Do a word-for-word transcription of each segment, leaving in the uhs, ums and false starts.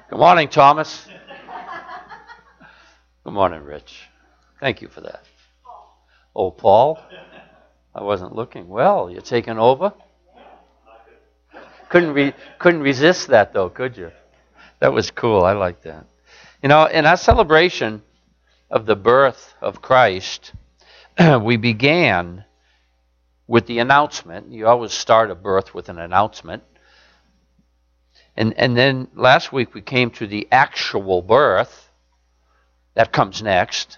Good morning, Thomas. Good morning, Rich. Thank you for that. Oh, Paul? I wasn't looking. Well, you're taking over? Couldn't re- couldn't resist that, though, could you? That was cool. I like that. You know, in our celebration of the birth of Christ, we began with the announcement. You always start a birth with an announcement. And and then last week we came to the actual birth. That comes next.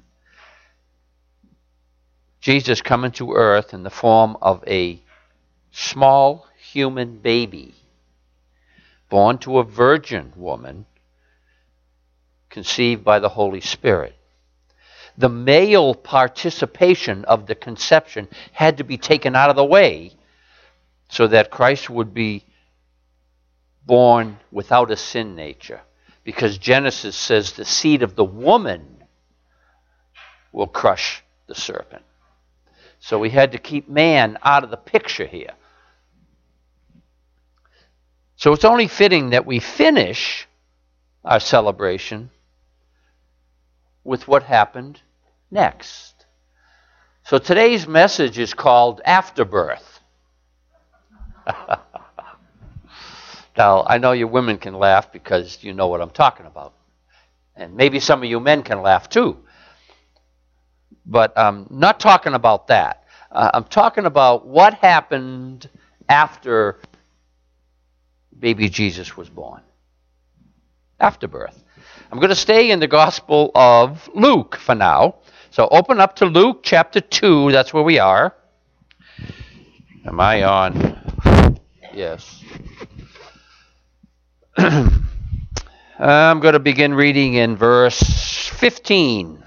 Jesus coming to earth in the form of a small human baby, born to a virgin woman, conceived by the Holy Spirit. The male participation of the conception had to be taken out of the way so that Christ would be born without a sin nature. Because Genesis says the seed of the woman will crush the serpent. So we had to keep man out of the picture here. So it's only fitting that we finish our celebration with what happened next. So today's message is called Afterbirth. Now, I know you women can laugh because you know what I'm talking about. And maybe some of you men can laugh too. But I'm not talking about that. Uh, I'm talking about what happened after baby Jesus was born. Afterbirth. I'm going to stay in the Gospel of Luke for now. So open up to Luke chapter two. That's where we are. Am I on? Yes. I'm going to begin reading in verse fifteen.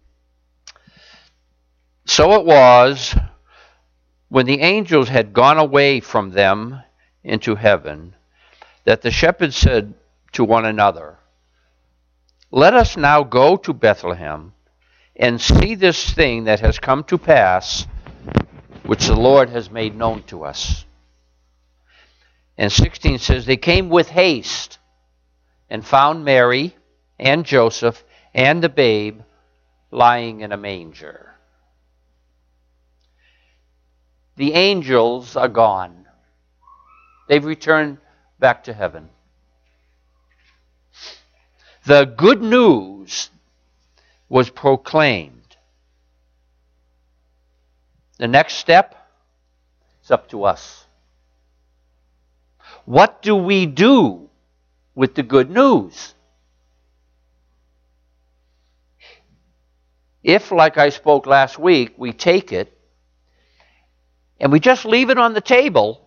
So it was, when the angels had gone away from them into heaven, that the shepherds said to one another, "Let us now go to Bethlehem and see this thing that has come to pass, which the Lord has made known to us." And sixteen says, they came with haste and found Mary and Joseph and the babe lying in a manger. The angels are gone. They've returned back to heaven. The good news was proclaimed. The next step is up to us. What do we do with the good news? If, like I spoke last week, we take it and we just leave it on the table,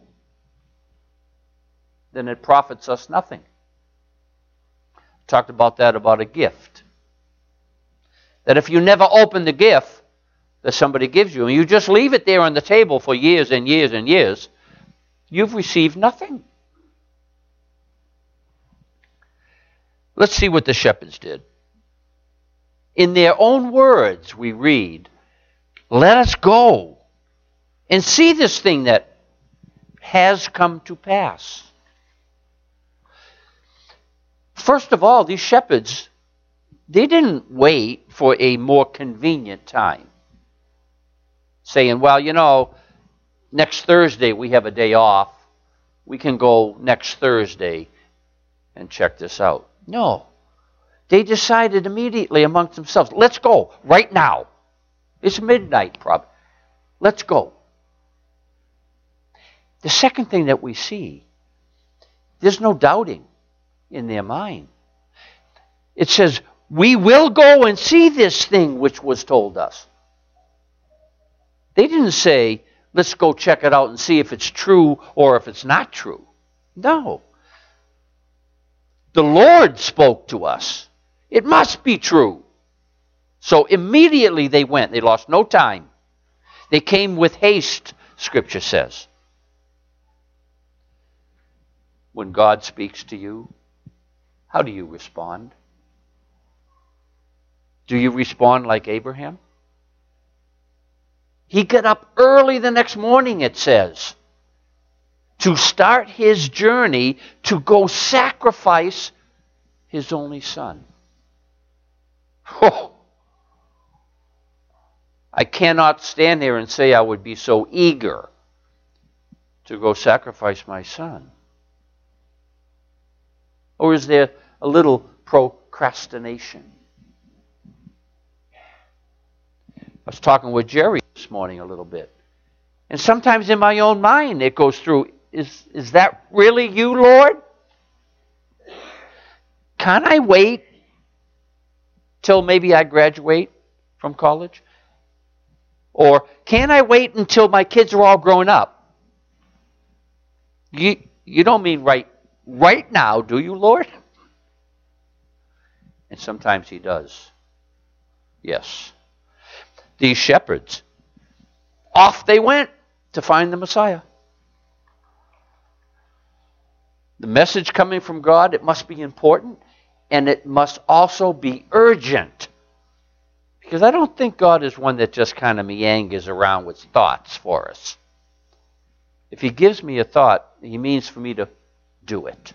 then it profits us nothing. Talked about that about a gift. That if you never open the gift that somebody gives you, and you just leave it there on the table for years and years and years, you've received nothing. Let's see what the shepherds did. In their own words, we read, "Let us go and see this thing that has come to pass." First of all, these shepherds, they didn't wait for a more convenient time, saying, well, you know, next Thursday we have a day off. We can go next Thursday and check this out. No. They decided immediately amongst themselves, let's go right now. It's midnight probably. Let's go. The second thing that we see, there's no doubting in their mind. It says, we will go and see this thing which was told us. They didn't say, let's go check it out and see if it's true or if it's not true. No. The Lord spoke to us. It must be true. So immediately they went. They lost no time. They came with haste, Scripture says. When God speaks to you, how do you respond? Do you respond like Abraham? He got up early the next morning, it says, to start his journey to go sacrifice his only son. Oh, I cannot stand there and say I would be so eager to go sacrifice my son. Or is there a little procrastination? I was talking with Jerry this morning a little bit. And sometimes in my own mind it goes through, is, is that really you, Lord? Can I wait till maybe I graduate from college? Or can I wait until my kids are all grown up? You, you don't mean right, right now, do you, Lord? And sometimes he does. Yes. These shepherds, off they went to find the Messiah. The message coming from God, it must be important, and it must also be urgent. Because I don't think God is one that just kind of meanders around with thoughts for us. If he gives me a thought, he means for me to do it.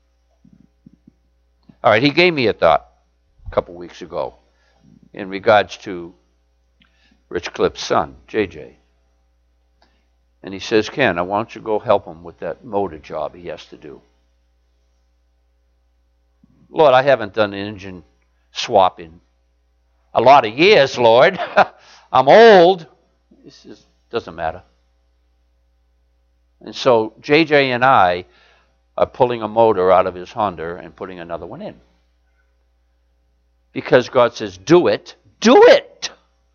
All right, he gave me a thought a couple weeks ago in regards to Rich Clipp's son, J J. And he says, Ken, I want you to go help him with that motor job he has to do. Lord, I haven't done an engine swap in a lot of years, Lord. I'm old. This is, doesn't matter. And so J J and I are pulling a motor out of his Honda and putting another one in. Because God says, do it. Do it!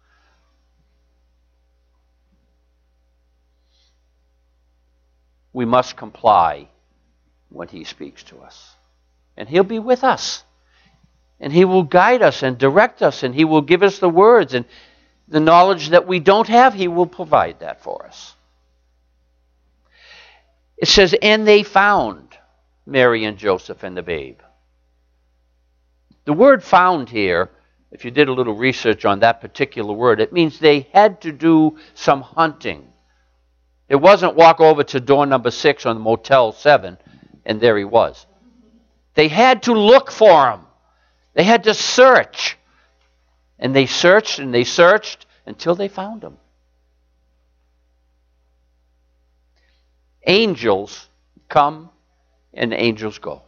We must comply when he speaks to us. And he'll be with us. And he will guide us and direct us. And he will give us the words. And the knowledge that we don't have, he will provide that for us. It says, and they found Mary and Joseph and the babe. The word found here, if you did a little research on that particular word, it means they had to do some hunting. It wasn't walk over to door number six on Motel seven, and there he was. They had to look for him. They had to search. And they searched and they searched until they found him. Angels come and angels go.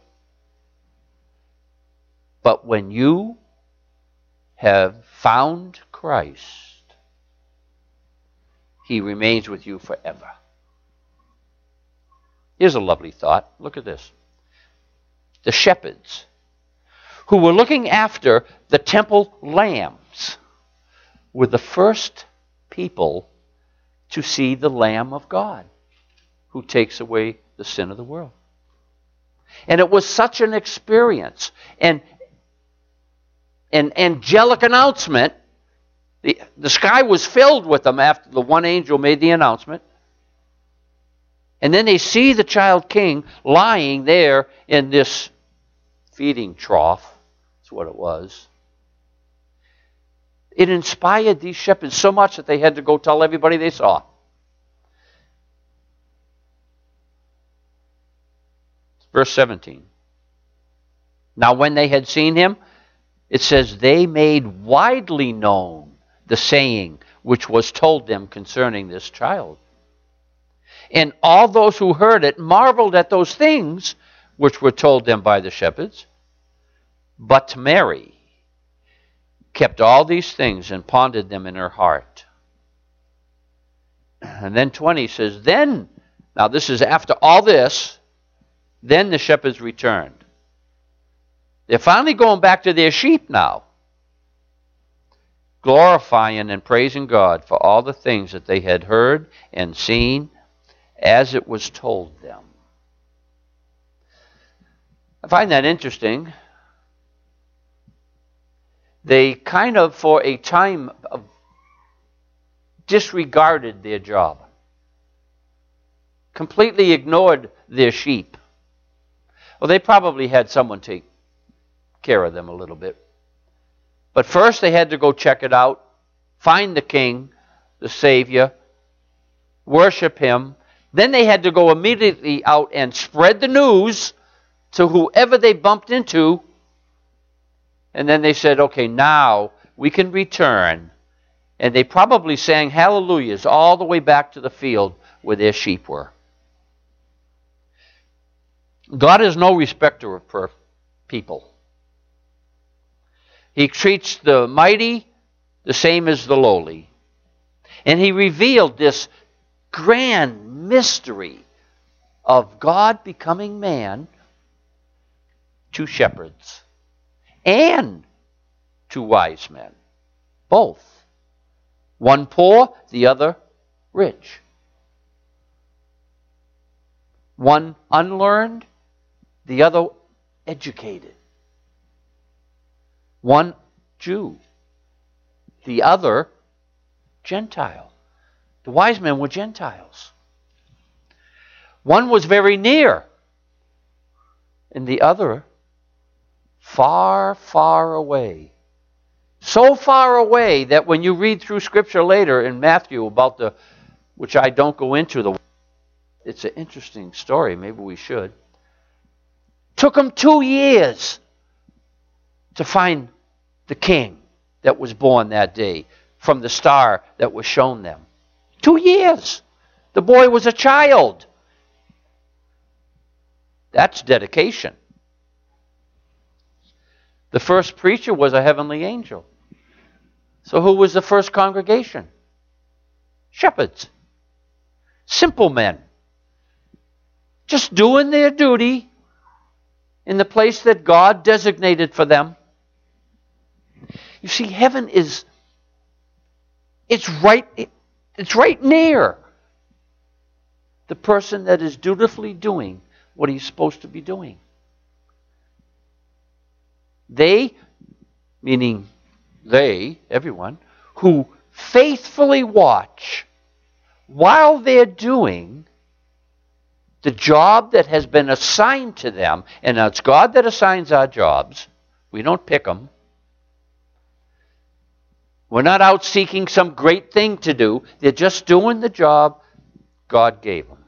But when you have found Christ, he remains with you forever. Here's a lovely thought. Look at this. The shepherds who were looking after the temple lambs were the first people to see the Lamb of God who takes away the sin of the world. And it was such an experience. And an angelic announcement. The, the sky was filled with them after the one angel made the announcement. And then they see the child king lying there in this feeding trough. That's what it was. It inspired these shepherds so much that they had to go tell everybody they saw. Verse seventeen. Now when they had seen him, it says, they made widely known the saying which was told them concerning this child. And all those who heard it marveled at those things which were told them by the shepherds. But Mary kept all these things and pondered them in her heart. And then twenty says, then, now this is after all this, then the shepherds returned. They're finally going back to their sheep now, glorifying and praising God for all the things that they had heard and seen as it was told them. I find that interesting. They kind of, for a time, disregarded their job, completely ignored their sheep. Well, they probably had someone take care of them a little bit. But first they had to go check it out, find the king, the Savior, worship him. Then they had to go immediately out and spread the news to whoever they bumped into And then they said, okay, now we can return. And they probably sang hallelujahs all the way back to the field where their sheep were. God is no respecter of per- people. He treats the mighty the same as the lowly. And he revealed this grand mystery of God becoming man to shepherds and to wise men. Both. One poor, the other rich. One unlearned, the other educated. One Jew, the other Gentile. The wise men were Gentiles. One was very near, and the other far, far away. So far away that when you read through Scripture later in Matthew about the, which I don't go into, the, it's an interesting story, maybe we should. Took them two years to find the king that was born that day from the star that was shown them. Two years. The boy was a child. That's dedication. The first preacher was a heavenly angel. So who was the first congregation? Shepherds. Simple men. Just doing their duty in the place that God designated for them. You see, heaven is, it's right, it's right near the person that is dutifully doing what he's supposed to be doing. They, meaning they, everyone, who faithfully watch while they're doing the job that has been assigned to them, and it's God that assigns our jobs. We don't pick them. We're not out seeking some great thing to do. They're just doing the job God gave them.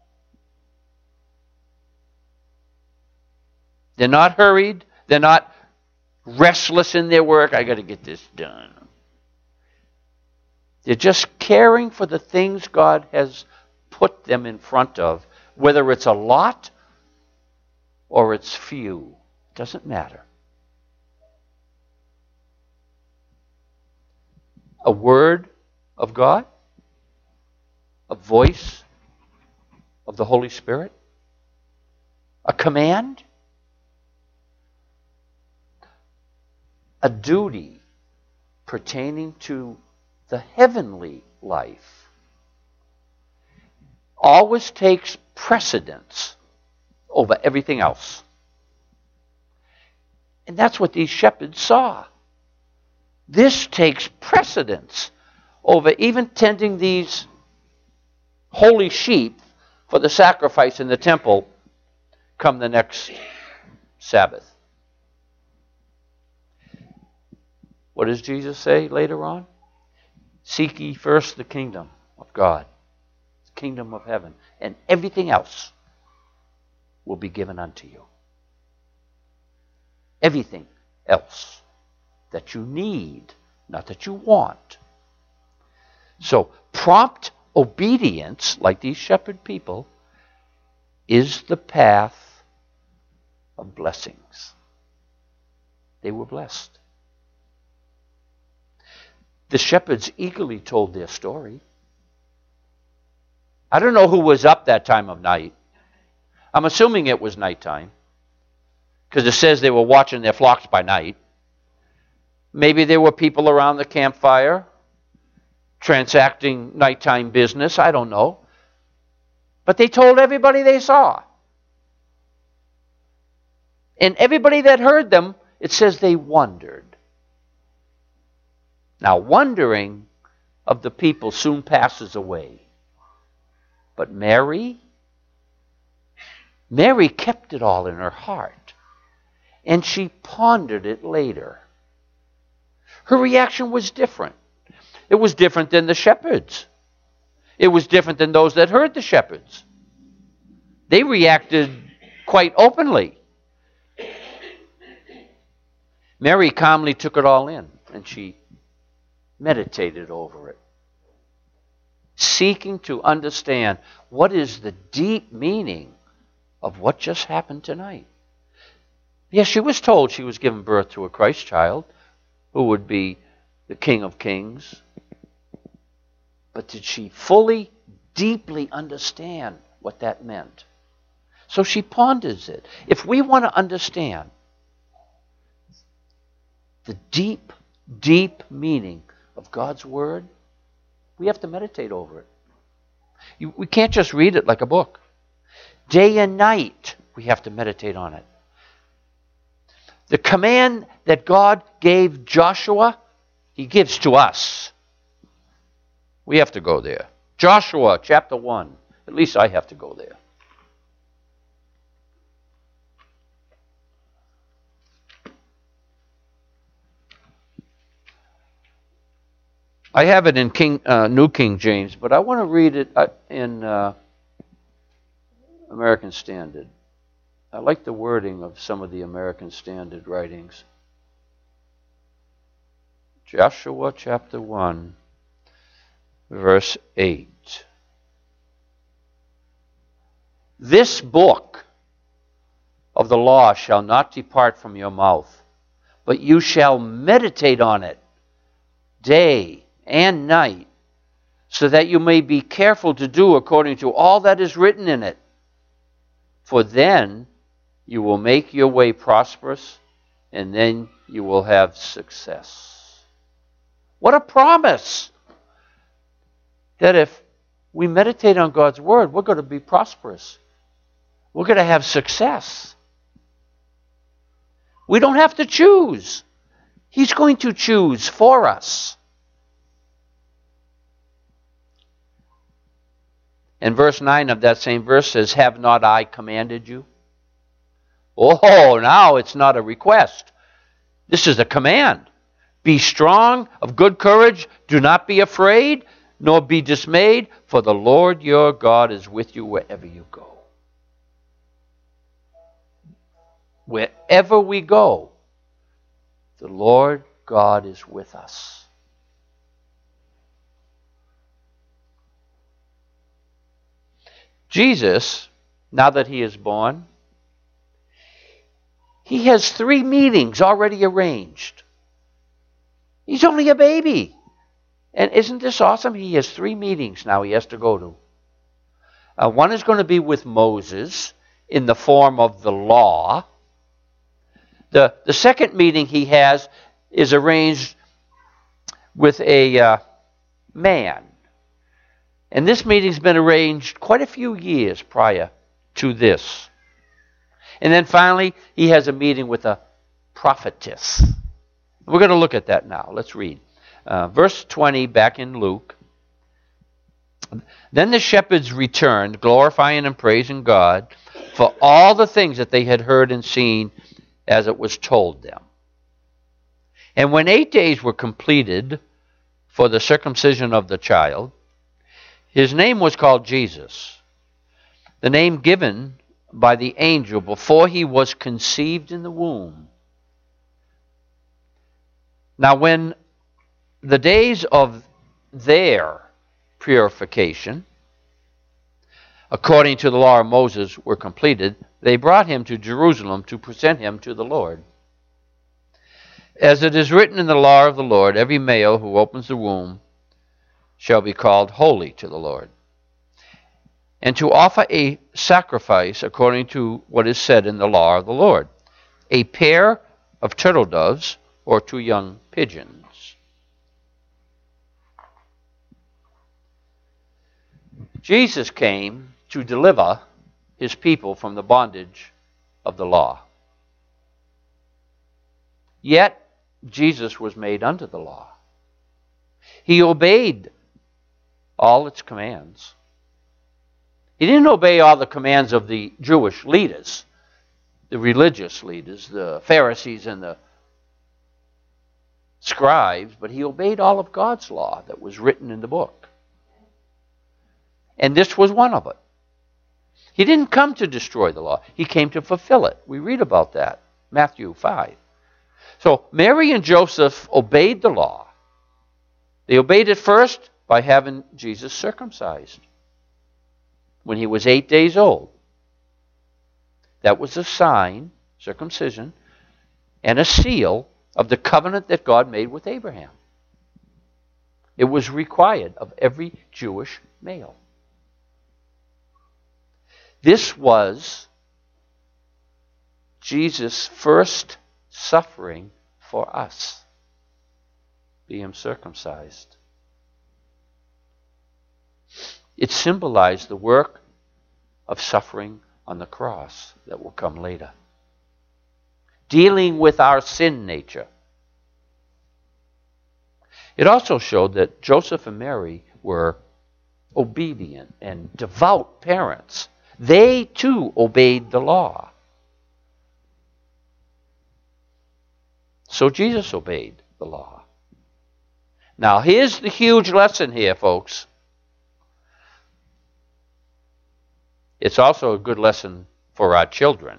They're not hurried. They're not restless in their work. I got to get this done. They're just caring for the things God has put them in front of, whether it's a lot or it's few. Doesn't matter. A word of God, a voice of the Holy Spirit, a command, a duty pertaining to the heavenly life always takes precedence over everything else. And that's what these shepherds saw. This takes precedence over even tending these holy sheep for the sacrifice in the temple come the next Sabbath. What does Jesus say later on? Seek ye first the kingdom of God, the kingdom of heaven, and everything else will be given unto you. Everything else that you need, not that you want. So, prompt obedience, like these shepherd people, is the path of blessings. They were blessed. The shepherds eagerly told their story. I don't know who was up that time of night. I'm assuming it was nighttime, because it says they were watching their flocks by night. Maybe there were people around the campfire transacting nighttime business. I don't know. But they told everybody they saw. And everybody that heard them, it says they wondered. Now, wondering of the people soon passes away. But Mary, Mary kept it all in her heart. And she pondered it later. Her reaction was different. It was different than the shepherds. It was different than those that heard the shepherds. They reacted quite openly. Mary calmly took it all in, and she meditated over it, seeking to understand what is the deep meaning of what just happened tonight. Yes, she was told she was giving birth to a Christ child who would be the King of Kings. But did she fully, deeply understand what that meant? So she ponders it. If we want to understand the deep, deep meaning of God's Word, we have to meditate over it. You, we can't just read it like a book. Day and night, we have to meditate on it. The command that God gave Joshua, He gives to us. We have to go there. Joshua chapter one. At least I have to go there. I have it in King, uh, New King James, but I want to read it in uh, American Standard. I like the wording of some of the American Standard writings. Joshua chapter one, verse eight. This book of the law shall not depart from your mouth, but you shall meditate on it day and night, so that you may be careful to do according to all that is written in it. For then you will make your way prosperous, and then you will have success. What a promise! That if we meditate on God's Word, we're going to be prosperous. We're going to have success. We don't have to choose. He's going to choose for us. And verse nine of that same verse says, have not I commanded you? Oh, now it's not a request. This is a command. Be strong, of good courage. Do not be afraid, nor be dismayed, for the Lord your God is with you wherever you go. Wherever we go, the Lord God is with us. Jesus, now that He is born, He has three meetings already arranged. He's only a baby. And isn't this awesome? He has three meetings now he has to go to. Uh, one is going to be with Moses in the form of the law. The, the second meeting he has is arranged with a uh, man. And this meeting's been arranged quite a few years prior to this. And then finally, he has a meeting with a prophetess. We're going to look at that now. Let's read. Uh, verse twenty, back in Luke. Then the shepherds returned, glorifying and praising God for all the things that they had heard and seen as it was told them. And when eight days were completed for the circumcision of the child, his name was called Jesus, the name given by the angel before he was conceived in the womb. Now when the days of their purification, according to the law of Moses, were completed, they brought him to Jerusalem to present him to the Lord. As it is written in the law of the Lord, every male who opens the womb shall be called holy to the Lord. And to offer a sacrifice according to what is said in the law of the Lord, a pair of turtle doves or two young pigeons. Jesus came to deliver his people from the bondage of the law. Yet, Jesus was made under the law. He obeyed all its commands. He didn't obey all the commands of the Jewish leaders, the religious leaders, the Pharisees and the scribes, but he obeyed all of God's law that was written in the book. And this was one of it. He didn't come to destroy the law. He came to fulfill it. We read about that, Matthew five. So Mary and Joseph obeyed the law. They obeyed it first by having Jesus circumcised when he was eight days old. That was a sign, circumcision, and a seal of the covenant that God made with Abraham. It was required of every Jewish male. This was Jesus' first suffering for us, being circumcised. It symbolized the work of suffering on the cross that will come later, dealing with our sin nature. It also showed that Joseph and Mary were obedient and devout parents. They too obeyed the law. So Jesus obeyed the law. Now here's the huge lesson here, folks. It's also a good lesson for our children.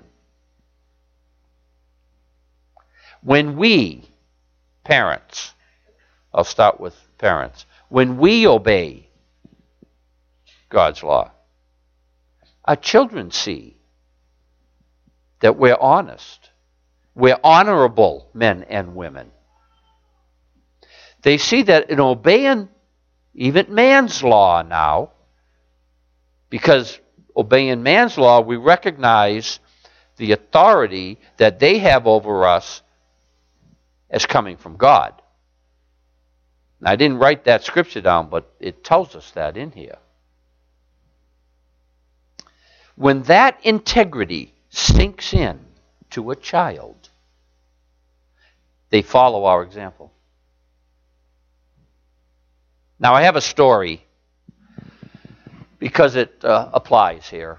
When we, parents, I'll start with parents, when we obey God's law, our children see that we're honest. We're honorable men and women. They see that in obeying even man's law now, because obeying man's law, we recognize the authority that they have over us as coming from God. Now, I didn't write that scripture down, but it tells us that in here. When that integrity sinks in to a child, they follow our example. Now, I have a story because it uh, applies here.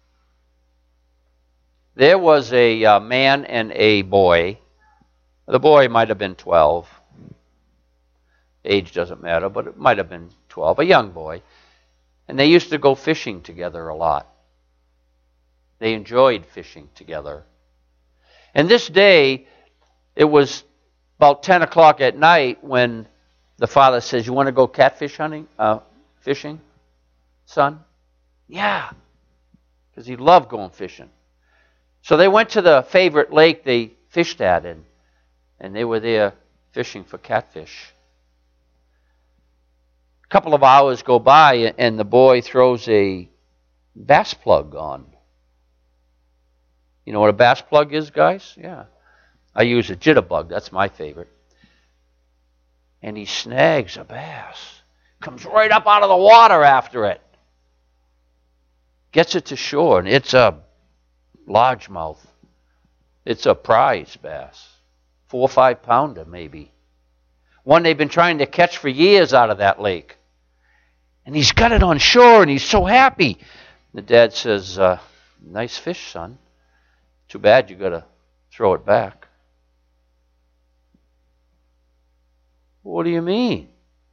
There was a uh, man and a boy. The boy might have been twelve. Age doesn't matter, but it might have been twelve, a young boy. And they used to go fishing together a lot. They enjoyed fishing together. And this day, it was about ten o'clock at night when the father says, "You want to go catfish hunting, uh, fishing, son?" "Yeah," because he loved going fishing. So they went to the favorite lake they fished at, and, and they were there fishing for catfish. A couple of hours go by, and the boy throws a bass plug on. You know what a bass plug is, guys? Yeah. I use a jitterbug. That's my favorite. And he snags a bass. Comes right up out of the water after it. Gets it to shore, and it's a largemouth. It's a prize bass. Four or five pounder, maybe. One they've been trying to catch for years out of that lake. And he's got it on shore, and he's so happy. The dad says, uh, "Nice fish, son. Too bad you got to throw it back." "What do you mean?"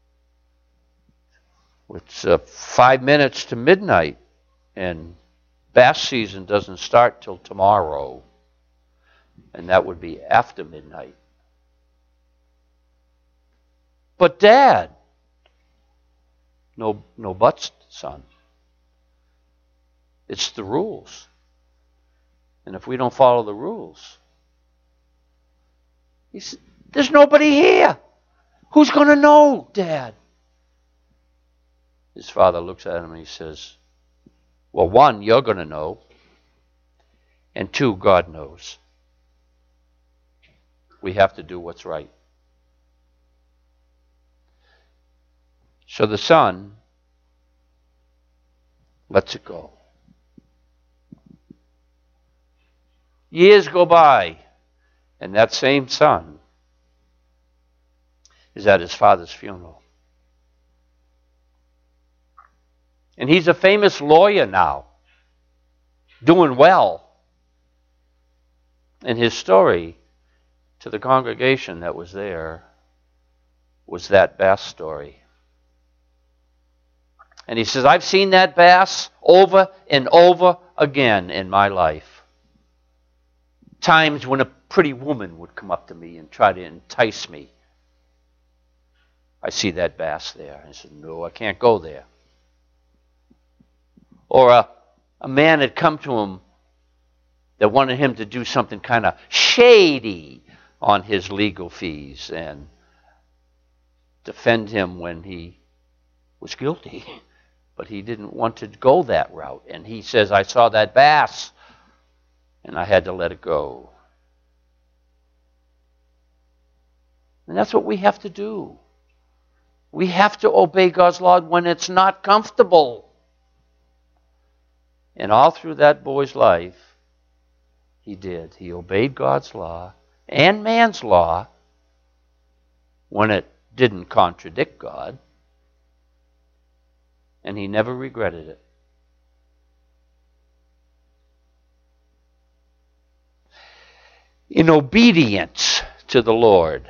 "It's uh, five minutes to midnight, and bass season doesn't start till tomorrow." And that would be after midnight. "But Dad," No, no buts, son. It's the rules. And if we don't follow the rules, he said, "There's nobody here. Who's going to know, Dad?" His father looks at him and he says, "Well, one, you're going to know. And two, God knows. We have to do what's right." So the son lets it go. Years go by, and that same son is at his father's funeral. And he's a famous lawyer now, doing well. And his story to the congregation that was there was that bass story. And he says, "I've seen that bass over and over again in my life." times when a pretty woman would come up to me and try to entice me. I see that bass there. I said, no, I can't go there. Or a, a man had come to him that wanted him to do something kind of shady on his legal fees and defend him when he was guilty. But he didn't want to go that route. And he says, I saw that bass, and I had to let it go. And that's what we have to do. We have to obey God's law when it's not comfortable. And all through that boy's life, he did. He obeyed God's law and man's law when it didn't contradict God. And he never regretted it. In obedience to the Lord,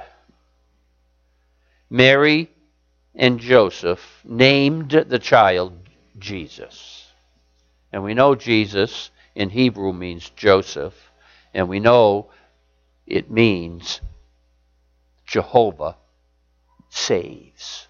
Mary and Joseph named the child Jesus. And we know Jesus in Hebrew means Joseph, and we know it means Jehovah saves.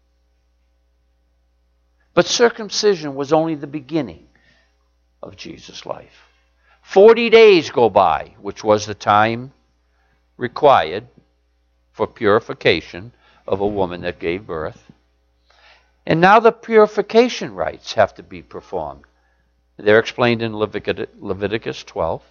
But circumcision was only the beginning of Jesus' life. Forty days go by, which was the time required for purification of a woman that gave birth. And now the purification rites have to be performed. They're explained in Leviticus twelve.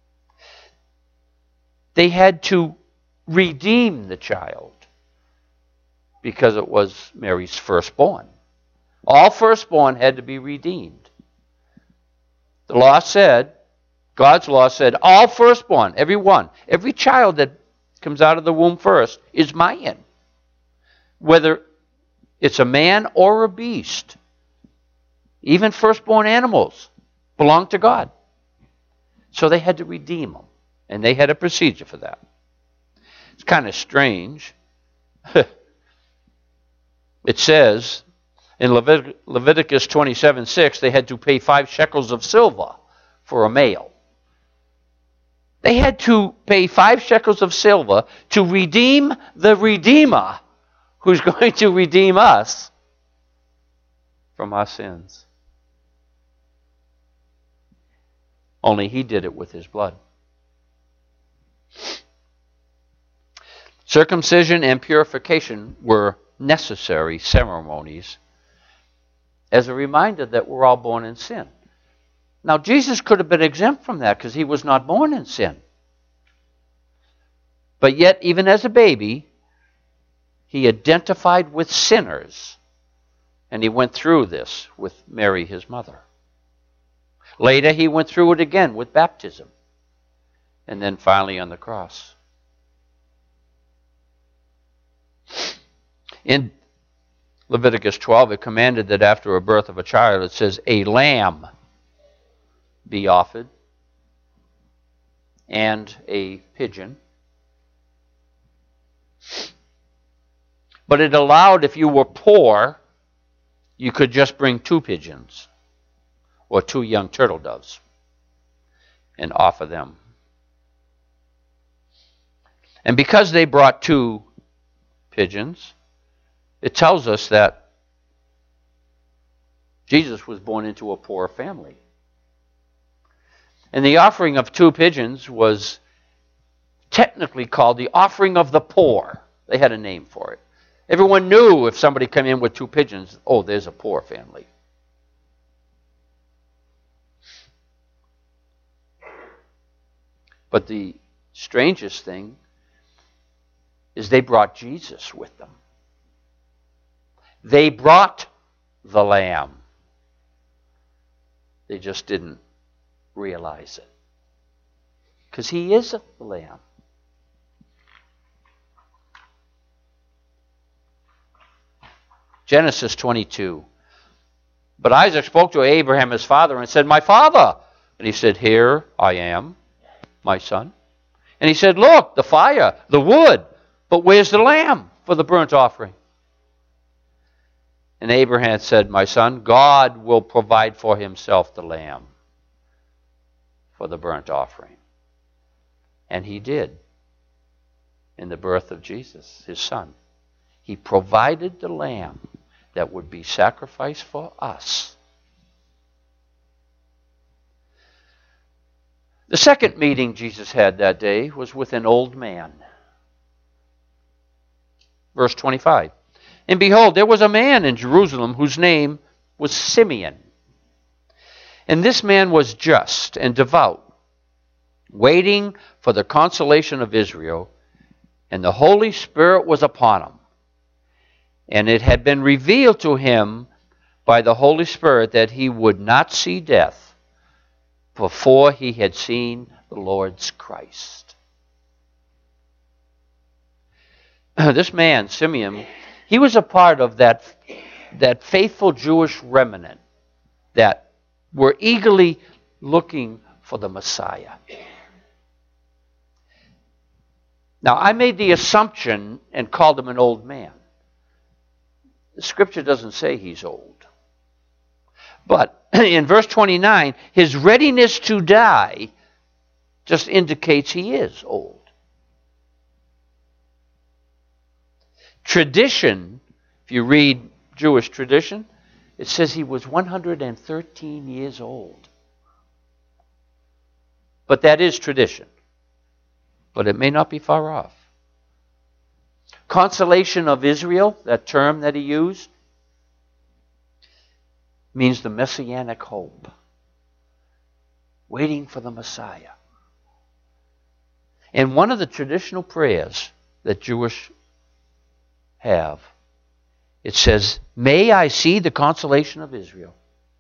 They had to redeem the child because it was Mary's firstborn. All firstborn had to be redeemed. The law said, God's law said, all firstborn, every one, every child that comes out of the womb first is mine. Whether it's a man or a beast. Even firstborn animals belong to God. So they had to redeem them. And they had a procedure for that. It's kind of strange. It says in Levit- Leviticus twenty-seven six, they had to pay five shekels of silver for a male. They had to pay five shekels of silver to redeem the Redeemer who's going to redeem us from our sins. Only he did it with his blood. Circumcision and purification were necessary ceremonies as a reminder that we're all born in sin. Now, Jesus could have been exempt from that because he was not born in sin. But yet, even as a baby, he identified with sinners. And he went through this with Mary, his mother. Later, he went through it again with baptism. And then finally on the cross. In Leviticus twelve, it commanded that after a birth of a child, it says, a lamb be offered, and a pigeon. But it allowed, if you were poor, you could just bring two pigeons or two young turtle doves and offer them. And because they brought two pigeons, it tells us that Jesus was born into a poor family. And the offering of two pigeons was technically called the offering of the poor. They had a name for it. Everyone knew if somebody came in with two pigeons, oh, there's a poor family. But the strangest thing is they brought Jesus with them. They brought the lamb. They just didn't realize it. Because he is the lamb. Genesis twenty-two. But Isaac spoke to Abraham his father and said, my father. And he said, here I am, my son. And he said, look, the fire, the wood, but where's the lamb for the burnt offering? And Abraham said, my son, God will provide for himself the lamb for the burnt offering. And he did in the birth of Jesus, his son. He provided the lamb that would be sacrificed for us. The second meeting Jesus had that day was with an old man. Verse twenty-five. And behold, there was a man in Jerusalem whose name was Simeon. And this man was just and devout, waiting for the consolation of Israel, and the Holy Spirit was upon him. And it had been revealed to him by the Holy Spirit that he would not see death before he had seen the Lord's Christ. This man, Simeon, he was a part of that, that faithful Jewish remnant that were eagerly looking for the Messiah. Now, I made the assumption and called him an old man. The scripture doesn't say he's old. But in verse twenty-nine, his readiness to die just indicates he is old. Tradition, if you read Jewish tradition, it says he was one hundred thirteen years old. But that is tradition. But it may not be far off. Consolation of Israel, that term that he used, means the messianic hope. Waiting for the Messiah. And one of the traditional prayers that Jewish have, it says, "May I see the consolation of Israel."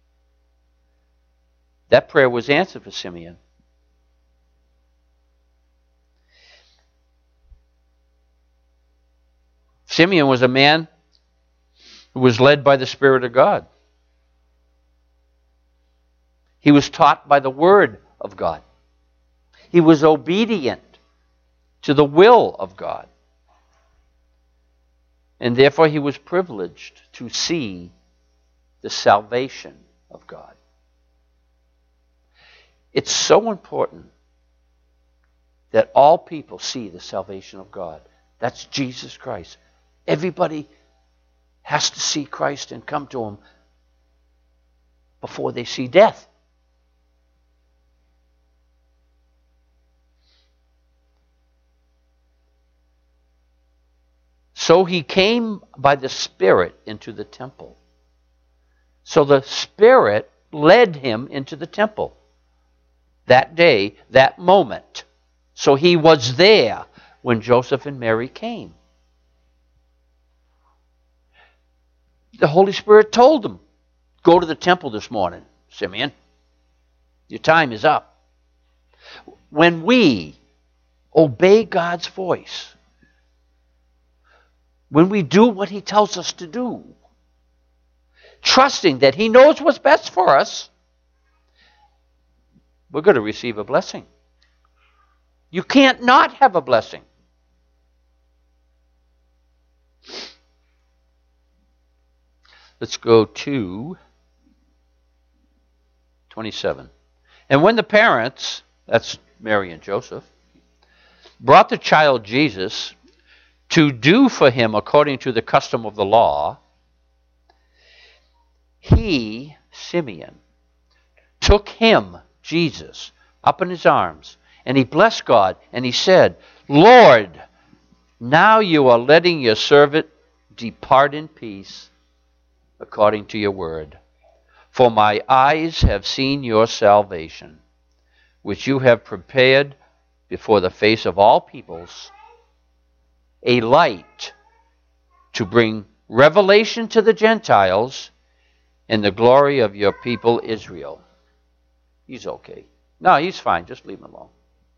That prayer was answered for Simeon. Simeon was a man who was led by the Spirit of God. He was taught by the Word of God. He was obedient to the will of God. And therefore he was privileged to see the salvation of God. It's so important that all people see the salvation of God. That's Jesus Christ. Everybody has to see Christ and come to him before they see death. So he came by the Spirit into the temple. So the Spirit led him into the temple that day, that moment. So he was there when Joseph and Mary came. The Holy Spirit told him, "Go to the temple this morning, Simeon. Your time is up." When we obey God's voice, when we do what he tells us to do, trusting that he knows what's best for us, we're going to receive a blessing. You can't not have a blessing. Let's go to twenty-seven. And when the parents, that's Mary and Joseph, brought the child Jesus to do for him according to the custom of the law, he, Simeon, took him, Jesus, up in his arms, and he blessed God, and he said, "Lord, now you are letting your servant depart in peace according to your word. For my eyes have seen your salvation, which you have prepared before the face of all peoples, a light to bring revelation to the Gentiles and the glory of your people Israel." He's okay. No, he's fine. Just leave him alone.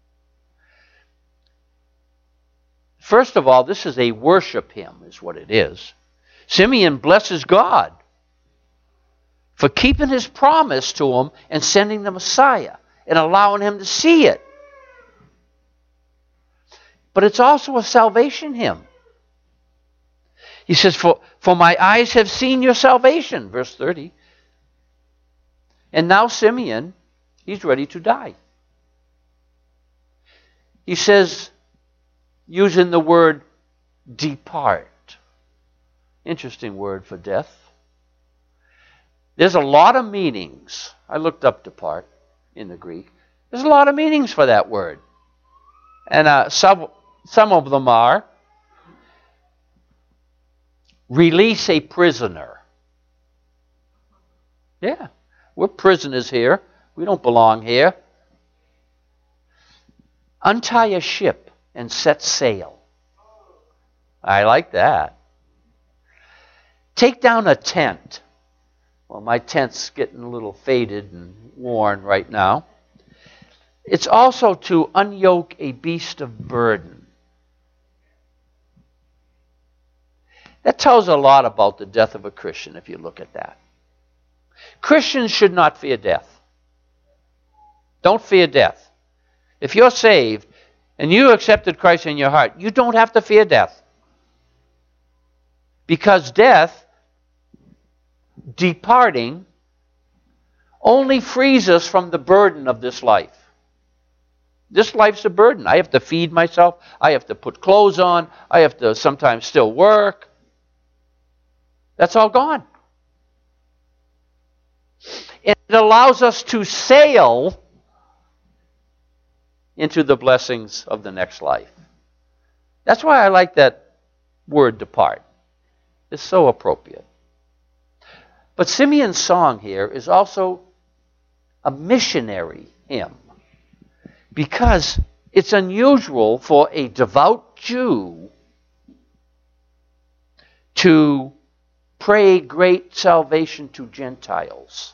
First of all, this is a worship hymn, is what it is. Simeon blesses God for keeping his promise to him and sending the Messiah and allowing him to see it. But it's also a salvation hymn. He says, for, for my eyes have seen your salvation, verse thirty. And now Simeon, he's ready to die. he says, using the word depart. Interesting word for death. There's a lot of meanings. I looked up depart in the Greek. There's a lot of meanings for that word. And uh, some, some of them are release a prisoner. Yeah, we're prisoners here. We don't belong here. Untie a ship and set sail. I like that. Take down a tent. Well, my tent's getting a little faded and worn right now. It's also to unyoke a beast of burden. That tells a lot about the death of a Christian if you look at that. Christians should not fear death. Don't fear death. If you're saved and you accepted Christ in your heart, you don't have to fear death. Because death, departing, only frees us from the burden of this life. This life's a burden. I have to feed myself. I have to put clothes on. I have to sometimes still work. That's all gone. It allows us to sail into the blessings of the next life. That's why I like that word depart. It's so appropriate. But Simeon's song here is also a missionary hymn, because it's unusual for a devout Jew to pray great salvation to Gentiles.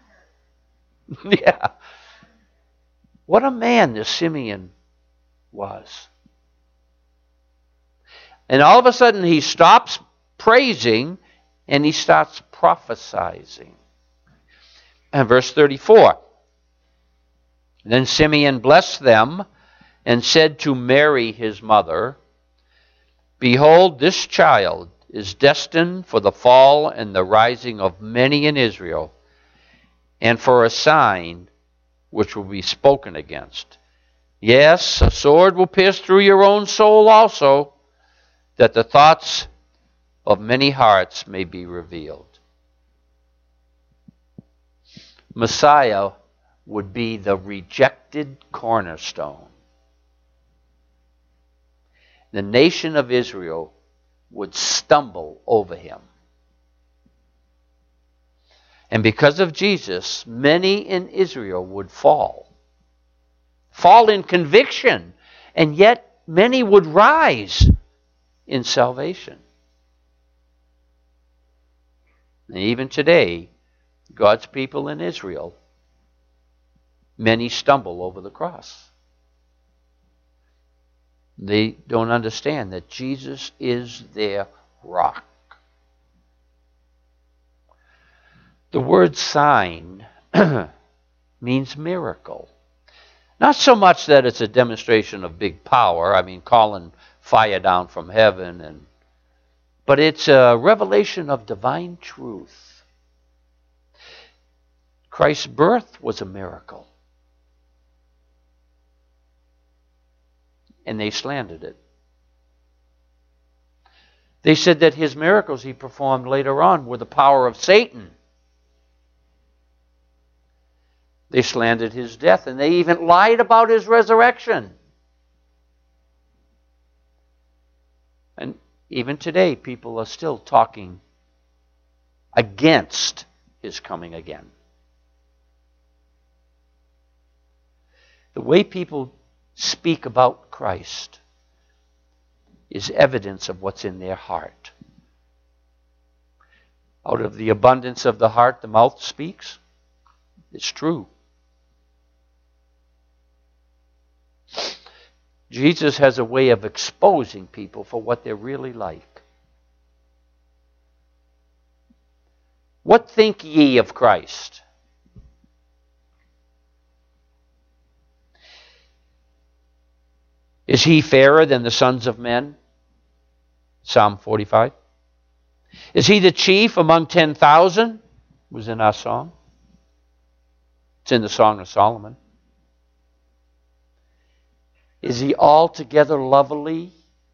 Yeah. What a man this Simeon was. And all of a sudden he stops praising and he starts prophesying. And verse thirty-four. Then Simeon blessed them and said to Mary his mother, Behold, this child is destined for the fall and the rising of many in Israel, and for a sign which will be spoken against. Yes, a sword will pierce through your own soul also, that the thoughts of many hearts may be revealed. Messiah would be the rejected cornerstone. The nation of Israel would stumble over him. And because of Jesus, many in Israel would fall. Fall in conviction, and yet many would rise in salvation. And even today, God's people in Israel, many stumble over the cross. They don't understand that Jesus is their rock. The word sign means miracle. Not so much that it's a demonstration of big power, I mean calling fire down from heaven, and but it's a revelation of divine truth. Christ's birth was a miracle. And they slandered it. They said that his miracles he performed later on were the power of Satan. They slandered his death, and they even lied about his resurrection. And even today, people are still talking against his coming again. The way people speak about Christ is evidence of what's in their heart. Out of the abundance of the heart, the mouth speaks. It's true. Jesus has a way of exposing people for what they're really like. What think ye of Christ? Is he fairer than the sons of men? Psalm forty-five. Is he the chief among ten thousand? Was in our song. It's in the Song of Solomon. Is he altogether lovely?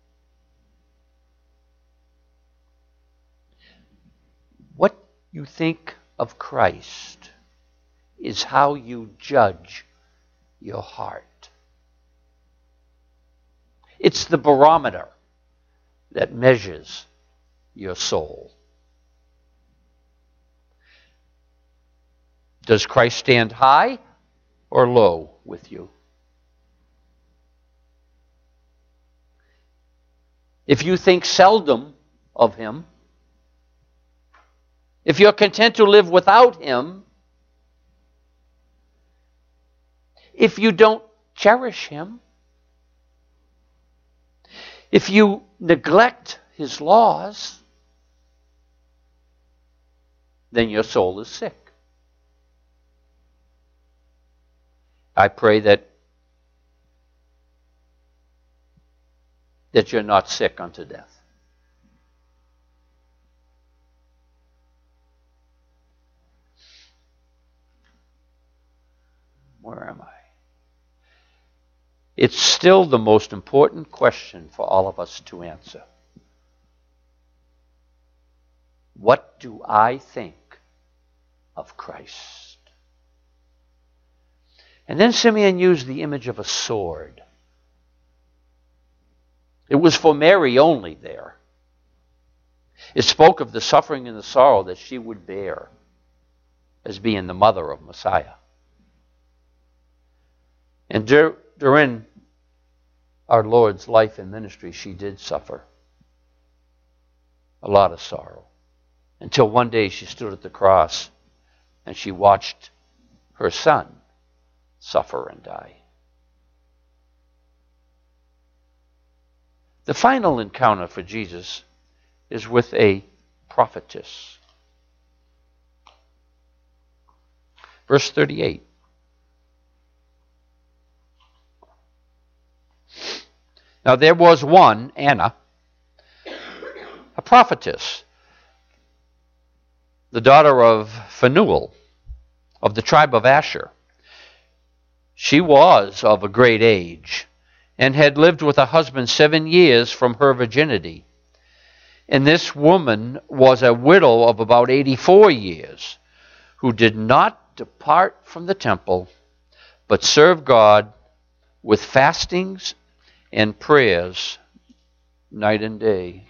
What you think of Christ is how you judge your heart. It's the barometer that measures your soul. Does Christ stand high or low with you? If you think seldom of him, if you're content to live without him, if you don't cherish him, if you neglect his laws, then your soul is sick. I pray that that you're not sick unto death. Where am I? It's still the most important question for all of us to answer. What do I think of Christ? And then Simeon used the image of a sword. It was for Mary only there. It spoke of the suffering and the sorrow that she would bear as being the mother of Messiah. And dur- during our Lord's life and ministry, she did suffer a lot of sorrow. Until one day she stood at the cross and she watched her son suffer and die. The final encounter for Jesus is with a prophetess. Verse thirty-eight. Now there was one, Anna, a prophetess, the daughter of Phanuel, of the tribe of Asher. She was of a great age, and had lived with a husband seven years from her virginity. And this woman was a widow of about eighty-four years, who did not depart from the temple, but served God with fastings and prayers night and day.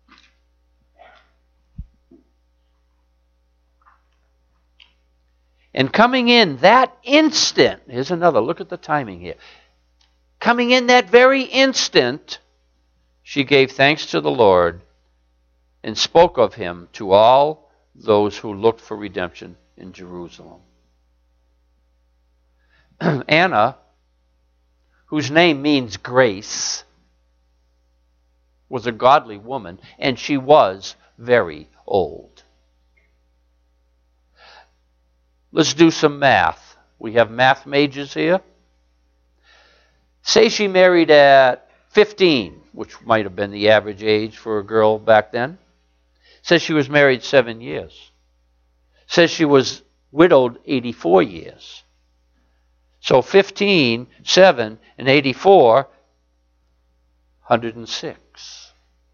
And coming in that instant, here's another, look at the timing here. Coming in that very instant, she gave thanks to the Lord and spoke of him to all those who looked for redemption in Jerusalem. Anna, whose name means grace, was a godly woman, and she was very old. Let's do some math. We have math majors here. Say she married at fifteen, which might have been the average age for a girl back then. Says she was married seven years. Says she was widowed eighty-four years. So fifteen, seven, and eighty-four, one hundred six.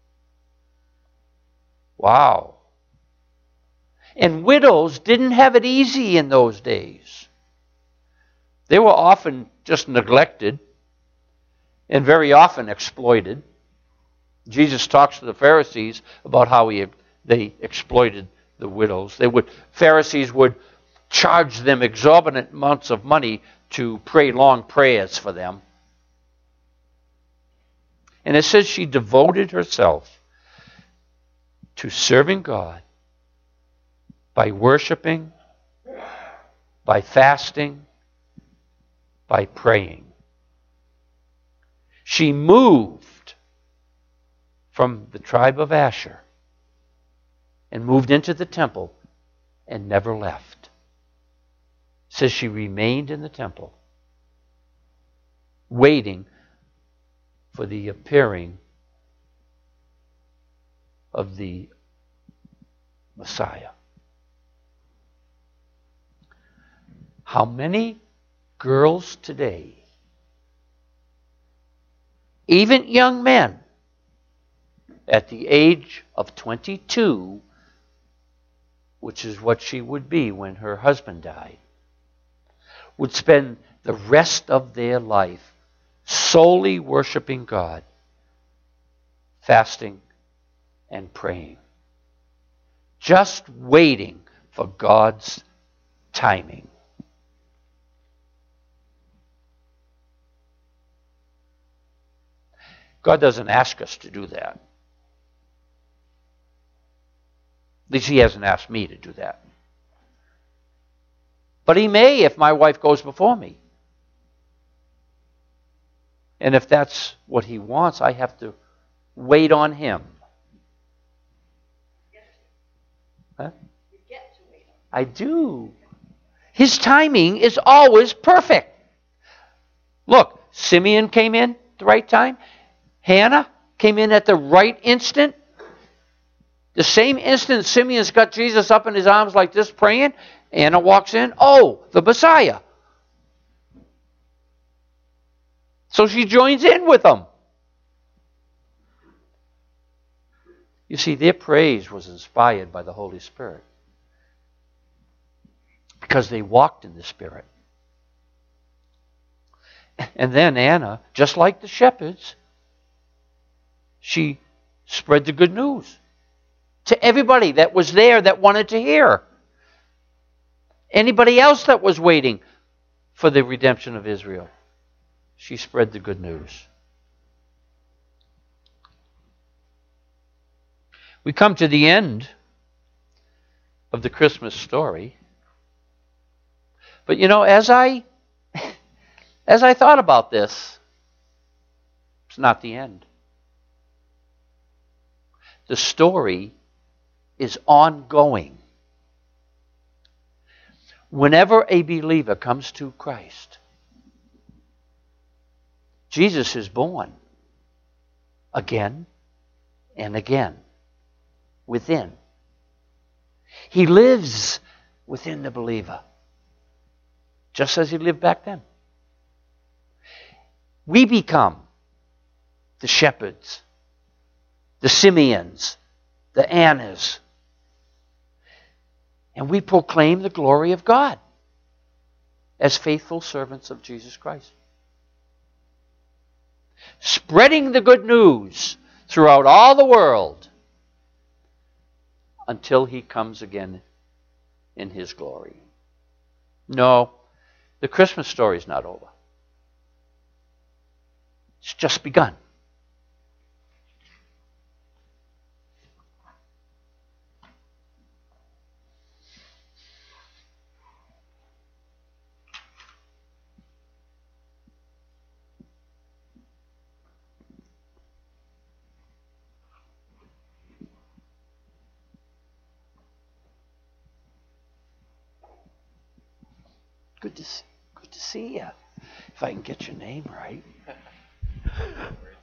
Wow. And widows didn't have it easy in those days. They were often just neglected and very often exploited. Jesus talks to the Pharisees about how he, they exploited the widows. They would Pharisees would charge them exorbitant amounts of money to pray long prayers for them. And it says she devoted herself to serving God by worshiping, by fasting, by praying. She moved from the tribe of Asher and moved into the temple and never left. It says she remained in the temple, waiting for the appearing of the Messiah. How many girls today even young men at the age of twenty-two, which is what she would be when her husband died, would spend the rest of their life solely worshiping God, fasting and praying, just waiting for God's timing. God doesn't ask us to do that. At least He hasn't asked me to do that. But He may if my wife goes before me. And if that's what He wants, I have to wait on Him. Huh? You get to wait. I do. His timing is always perfect. Look, Simeon came in at the right time. Hannah came in at the right instant. The same instant Simeon's got Jesus up in his arms like this praying, Anna walks in. Oh, the Messiah. So she joins in with them. You see, their praise was inspired by the Holy Spirit because they walked in the Spirit. And then Anna, just like the shepherds, she spread the good news to everybody that was there that wanted to hear. Anybody else that was waiting for the redemption of Israel, she spread the good news. We come to the end of the Christmas story. But you know, as I as I thought about this, it's not the end. The story is ongoing. Whenever a believer comes to Christ, Jesus is born again and again within. He lives within the believer, just as He lived back then. We become the shepherds, the Simeons, the Annas, and we proclaim the glory of God as faithful servants of Jesus Christ, spreading the good news throughout all the world until He comes again in His glory. No, the Christmas story is not over. It's just begun. Good to see, good to see you. If I can get your name right.